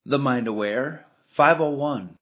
The Mind Aware 501.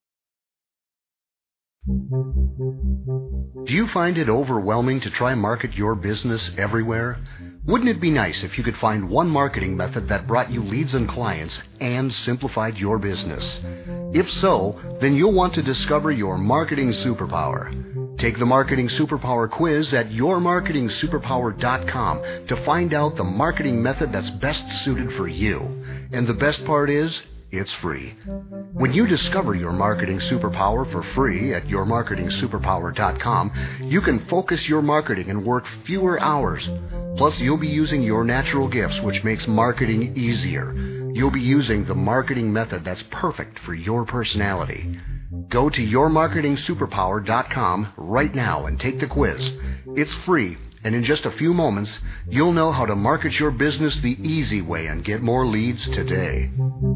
Do you find it overwhelming to try market your business everywhere? Wouldn't it be nice if you could find one marketing method that brought you leads and clients and simplified your business? If so, then you'll want to discover your marketing superpower. Take the Marketing Superpower quiz at yourmarketingsuperpower.com to find out the marketing method that's best suited for you. And the best part is, it's free. When you discover your marketing superpower for free at yourmarketingsuperpower.com, you can focus your marketing and work fewer hours. Plus, you'll be using your natural gifts, which makes marketing easier. You'll be using the marketing method that's perfect for your personality. Go to yourmarketingsuperpower.com right now and take the quiz. It's free, and in just a few moments, you'll know how to market your business the easy way and get more leads today.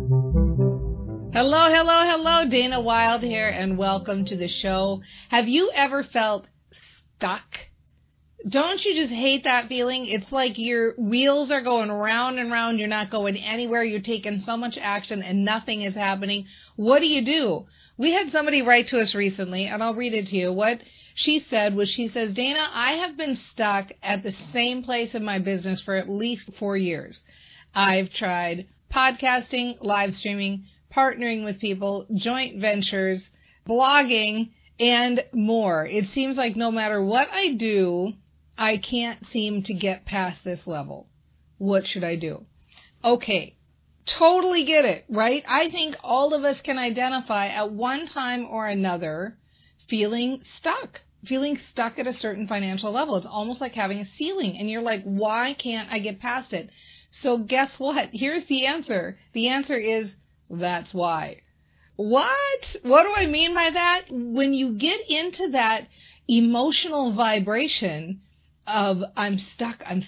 Hello, Dana Wilde here, and welcome to the show. Have you ever felt stuck? Don't you just hate that feeling? It's like your wheels are going round and round. You're not going anywhere. You're taking so much action and nothing is happening. What do? We had somebody write to us recently, and I'll read it to you. What she said was, Dana, I have been stuck at the same place in my business for at least 4 years. I've tried podcasting, live streaming, partnering with people, joint ventures, blogging, and more. It seems like no matter what I do, I can't seem to get past this level. What should I do? Okay, totally get it, right? I think all of us can identify at one time or another feeling stuck at a certain financial level. It's almost like having a ceiling, and you're like, why can't I get past it? So guess what? Here's the answer. The answer is, that's why. What? What do I mean by that? When you get into that emotional vibration of I'm stuck, I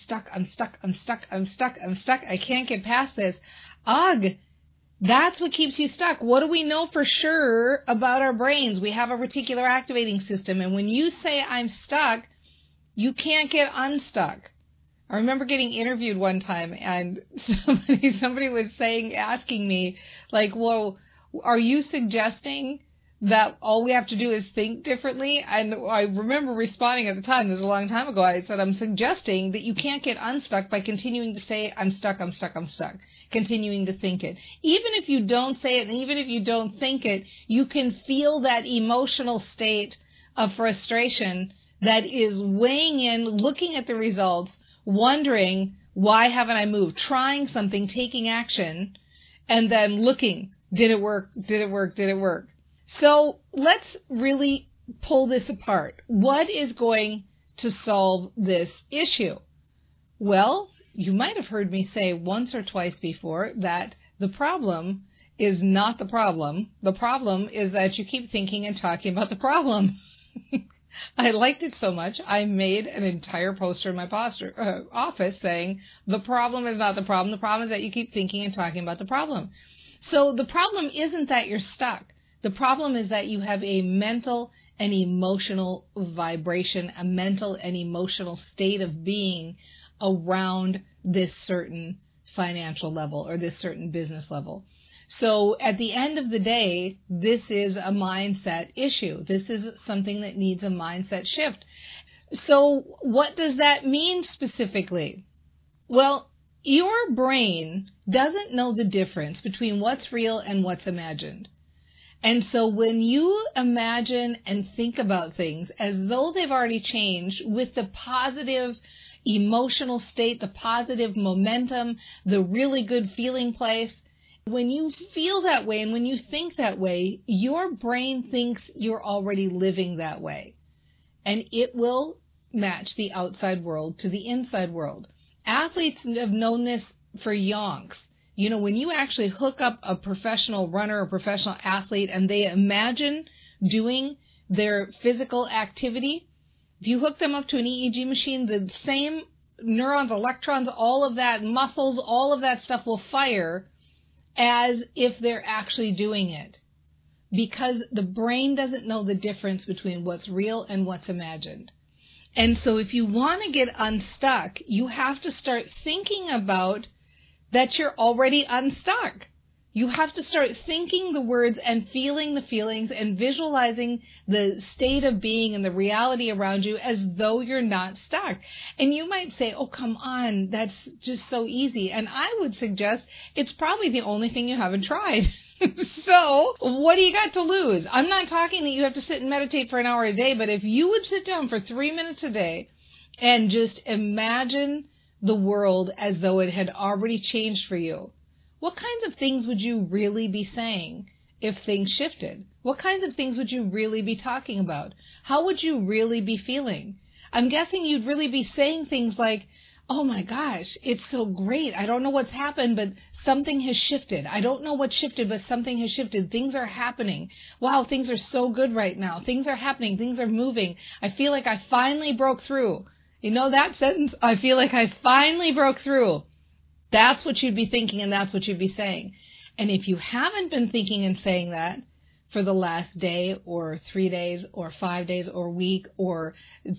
can't get past this. Ugh, that's what keeps you stuck. What do we know for sure about our brains? We have a reticular activating system, and when you say I'm stuck, you can't get unstuck. I remember getting interviewed one time, and somebody was asking me, like, well, are you suggesting that all we have to do is think differently? And I remember responding at the time, this was a long time ago, I said, I'm suggesting that you can't get unstuck by continuing to say, I'm stuck, continuing to think it. Even if you don't say it, and even if you don't think it, you can feel that emotional state of frustration that is weighing in, looking at the results, wondering, why haven't I moved? Trying something, taking action, and then looking, did it work? So let's really pull this apart. What is going to solve this issue? Well, you might have heard me say once or twice before that the problem is not the problem. The problem is that you keep thinking and talking about the problem. I liked it so much, I made an entire poster in my office saying, the problem is not the problem is that you keep thinking and talking about the problem. So the problem isn't that you're stuck. The problem is that you have a mental and emotional vibration, a mental and emotional state of being around this certain financial level or this certain business level. So at the end of the day, this is a mindset issue. This is something that needs a mindset shift. So what does that mean specifically? Well, your brain doesn't know the difference between what's real and what's imagined. And so when you imagine and think about things as though they've already changed with the positive emotional state, the positive momentum, the really good feeling place, when you feel that way and when you think that way, your brain thinks you're already living that way. And it will match the outside world to the inside world. Athletes have known this for yonks. You know, when you actually hook up a professional runner or professional athlete and they imagine doing their physical activity, if you hook them up to an EEG machine, the same neurons, electrons, all of that, muscles, all of that stuff will fire as if they're actually doing it, because the brain doesn't know the difference between what's real and what's imagined. And so if you want to get unstuck, you have to start thinking about that you're already unstuck. You have to start thinking the words and feeling the feelings and visualizing the state of being and the reality around you as though you're not stuck. And you might say, oh, come on, that's just so easy. And I would suggest it's probably the only thing you haven't tried. So what do you got to lose? I'm not talking that you have to sit and meditate for an hour a day, but if you would sit down for 3 minutes a day and just imagine the world as though it had already changed for you, what kinds of things would you really be saying if things shifted? What kinds of things would you really be talking about? How would you really be feeling? I'm guessing you'd really be saying things like, oh my gosh, it's so great. I don't know what's happened, but something has shifted. I don't know what shifted, but something has shifted. Things are happening. Wow, things are so good right now. Things are happening. Things are moving. I feel like I finally broke through. You know that sentence? I feel like I finally broke through. That's what you'd be thinking, and that's what you'd be saying. And if you haven't been thinking and saying that for the last day or 3 days or 5 days or week or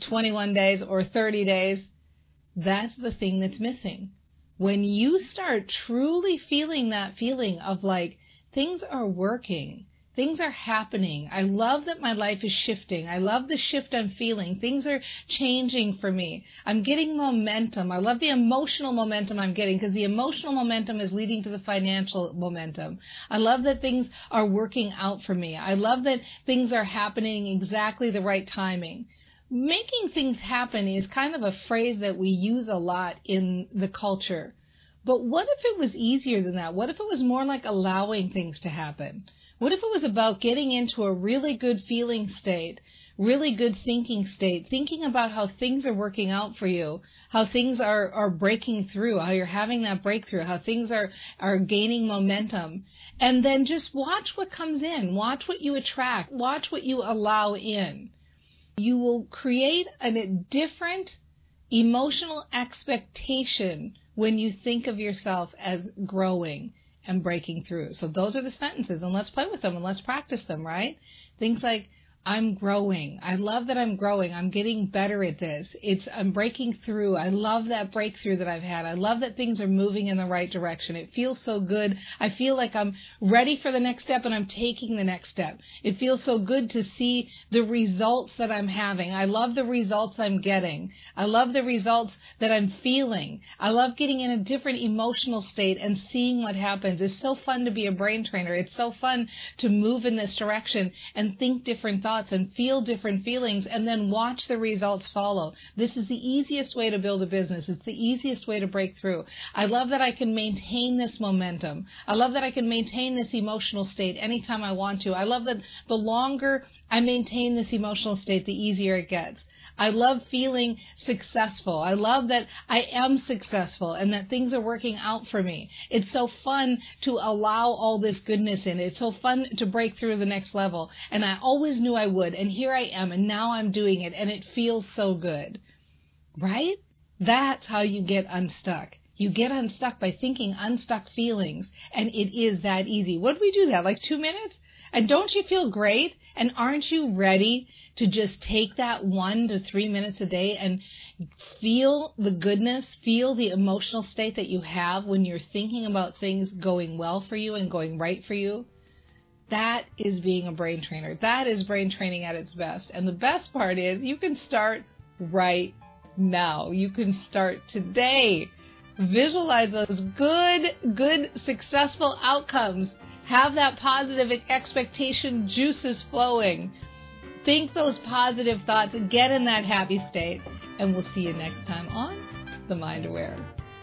21 days or 30 days, that's the thing that's missing. When you start truly feeling that feeling of like, things are working, things are happening. I love that my life is shifting. I love the shift I'm feeling. Things are changing for me. I'm getting momentum. I love the emotional momentum I'm getting because the emotional momentum is leading to the financial momentum. I love that things are working out for me. I love that things are happening exactly the right timing. Making things happen is kind of a phrase that we use a lot in the culture. But what if it was easier than that? What if it was more like allowing things to happen? What if it was about getting into a really good feeling state, really good thinking state, thinking about how things are working out for you, how things are breaking through, how you're having that breakthrough, how things are gaining momentum, and then just watch what comes in, watch what you attract, watch what you allow in. You will create a different emotional expectation when you think of yourself as growing and breaking through. So those are the sentences, and let's play with them and let's practice them, right? Things like, I'm growing. I love that I'm growing. I'm getting better at this. I'm breaking through. I love that breakthrough that I've had. I love that things are moving in the right direction. It feels so good. I feel like I'm ready for the next step and I'm taking the next step. It feels so good to see the results that I'm having. I love the results I'm getting. I love the results that I'm feeling. I love getting in a different emotional state and seeing what happens. It's so fun to be a brain trainer. It's so fun to move in this direction and think different thoughts and feel different feelings and then watch the results follow. This is the easiest way to build a business. It's the easiest way to break through. I love that I can maintain this momentum. I love that I can maintain this emotional state anytime I want to. I love that the longer I maintain this emotional state, the easier it gets. I love feeling successful. I love that I am successful and that things are working out for me. It's so fun to allow all this goodness in. It's so fun to break through the next level. And I always knew I would. And here I am. And now I'm doing it. And it feels so good. Right? That's how you get unstuck. You get unstuck by thinking unstuck feelings. And it is that easy. What do we do that? Like 2 minutes? And don't you feel great? And aren't you ready to just take that 1 to 3 minutes a day and feel the goodness, feel the emotional state that you have when you're thinking about things going well for you and going right for you? That is being a brain trainer. That is brain training at its best. And the best part is you can start right now. You can start today. Visualize those good, successful outcomes. Have that positive expectation juices flowing. Think those positive thoughts and get in that happy state. And we'll see you next time on The Mind Aware.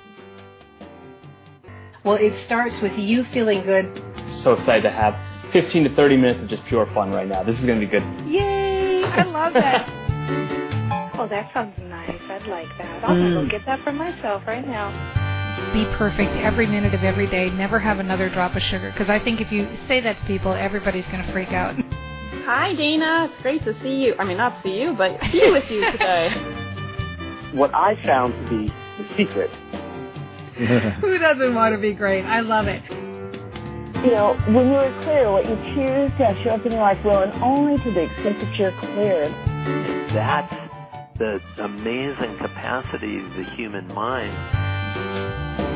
Well, it starts with you feeling good. So excited to have 15 to 30 minutes of just pure fun right now. This is going to be good. Yay! I love that. Oh, that sounds nice. I'd like that. I'll go get that for myself right now. Be perfect every minute of every day. Never have another drop of sugar. Because I think if you say that to people, everybody's going to freak out. Hi, Dana. It's great to see you. I mean, not see you, but be with you today. What I found to be the secret. Who doesn't want to be great? I love it. You know, when you're clear, what you choose to show up in your life will, and only to the extent that you're clear. That's the amazing capacity of the human mind.